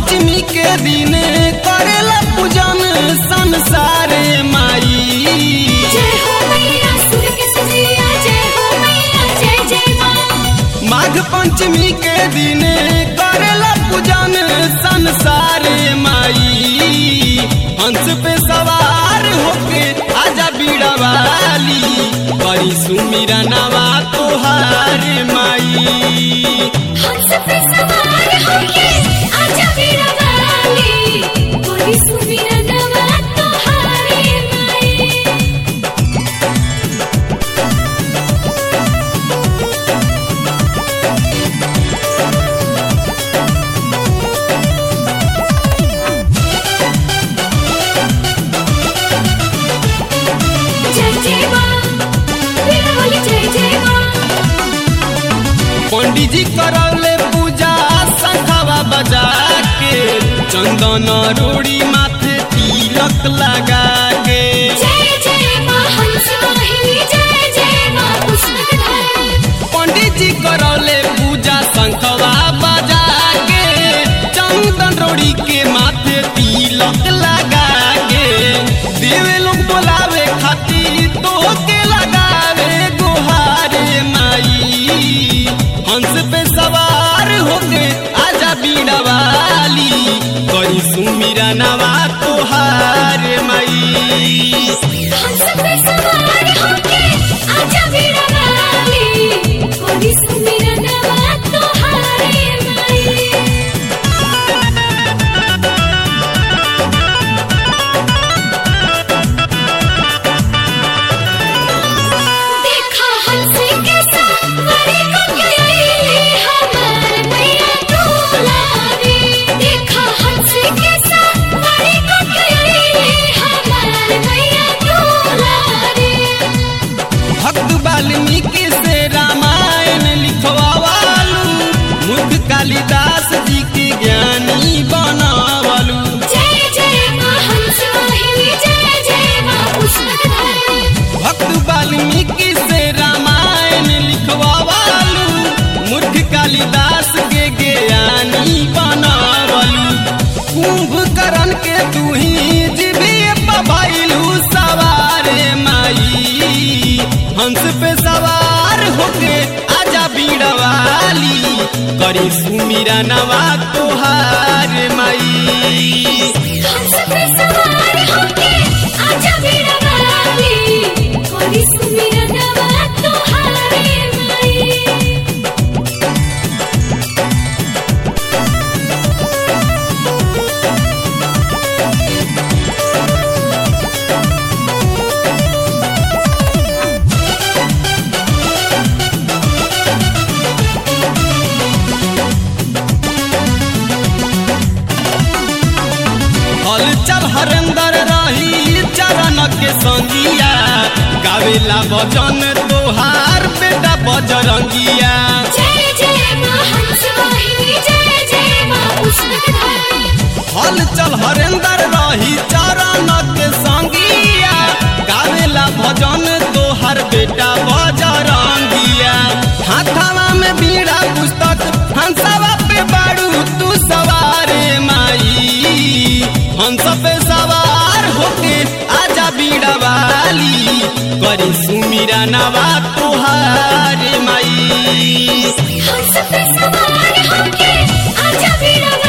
पंचमी के दिन करेला पूजन संसार माई। जय हो मैया सुर के सजिया, जय हो मैया जय जय माँ। माघ पंचमी के दिन करेला पूजन संसार माई। हंस पे सवार होके आजा बीड़ा वाली, करी सुमिरा नवा तोहार माई। हंस पे सवार होके आजा बीड़ा वाली, कोई सुमिरा नवा तोहारे माई। जय जय माँ, बीड़ा वाली जय जय माँ। पंडित जी करौले पूजा शंखवा बजा के, चंदन रोड़ी माथे तिलक लगा के। जय जय माँ हंस वाहिनी, जय जय माँ पुष्पधारी। पंडित जी करौले पूजा शंखवा बजा के, चंदन रोड़ी के माथे तिलक लगा के। देवे लोग बोलावे खातिर तो के लगावे गुहारे माई। हंस पे सवार होके आजा बीड़ा वाली, करी सुमिरा नवा तोहार माई। हंस पे सवार होके आजा बीड़ा वाली, कोई सुमिरा नवा तोहारे माई। देखा हंस के सवारी को गई हमार मैया दुलारी। देखा हंस के सवारी को गई हमार मैया दुलारी। भक्त वाल्मीकि से रामायण लिखवालू, मुख कालिदास जी के ज्ञानी बनावलू। जय जय माँ हंस वाहिनी, जय जय माँ पुष्पधारी। भक्त वाल्मीकि से रामायण लिखवालू, मुख कालिदास के ज्ञानी बनावलू। कुंभकर्ण के तू ही जीविए पभैलू सवारे माई। हंस पे सवार होके आजा बीड़ा वाली, करी सुमिरा नवा तोहार माई। हंस पे सवार होके आजा बीड़ा वाली, कोई सुमिरा नवा तोहारे माई। हल चल हरेंदर रही चरण के संगिया, गावेला भजन तोहार बेटा बजरंगिया। जय जय माँ हंस वाहिनी, जय जय माँ पुष्पधारी। हल चल हरेंदर रही चरण के संगिया, गावेला भजन तोहार बेटा बजरंगिया। हाथवा में बीड़ा पुस्तक हंसवा पे बाड़ू तू सवारे माई। हंस पे सवार होके आजा बीड़ा वाली, करी सुमिरा नवा तोहार माई। हंस पे सवार होके आजा बीड़ा